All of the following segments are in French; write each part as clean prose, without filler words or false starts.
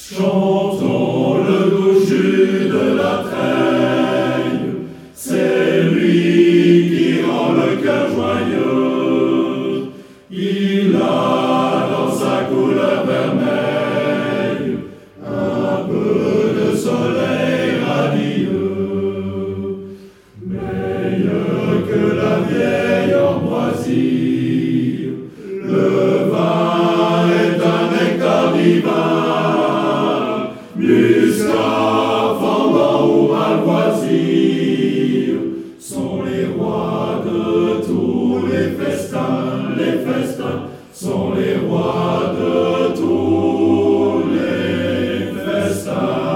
Chantons le doux jus de la treille, c'est lui qui rend le cœur joyeux. Il a dans sa couleur vermeille un peu de soleil radieux, meilleur que la vieille ambroisie. Le vin est un nectar divin, muscat, fendant ou malvoisie, sont les rois de tous les festins sont les rois de tous les festins.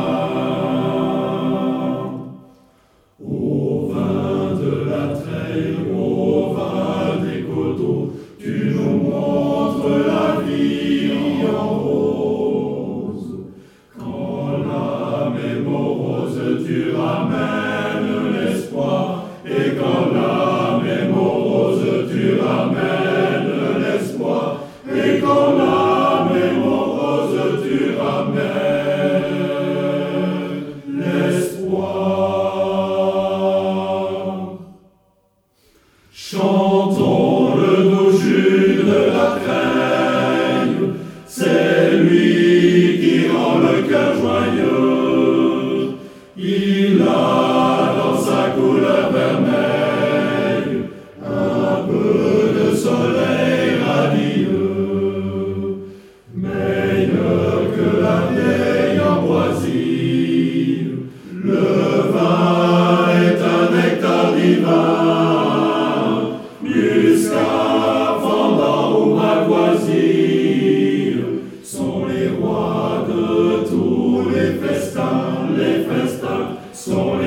Au vin de la treille, au vin des coteaux, tu nous montres la vie en rose. Quand l'âme est morose, tu ramènes l'espoir. Et quand l'âme est morose, tu ramènes l'espoir. Et quand l'âme est morose, tu ramènes l'espoir. Chantons le doux jus de la treille, c'est lui qui rend le cœur joyeux. Il a dans sa couleur vermeille un peu de soleil radieux, meilleur que la vieille ambroisie. Le vin est un nectar divin, muscat, fendant ou malvoisie, sont les rois de tous les festins sont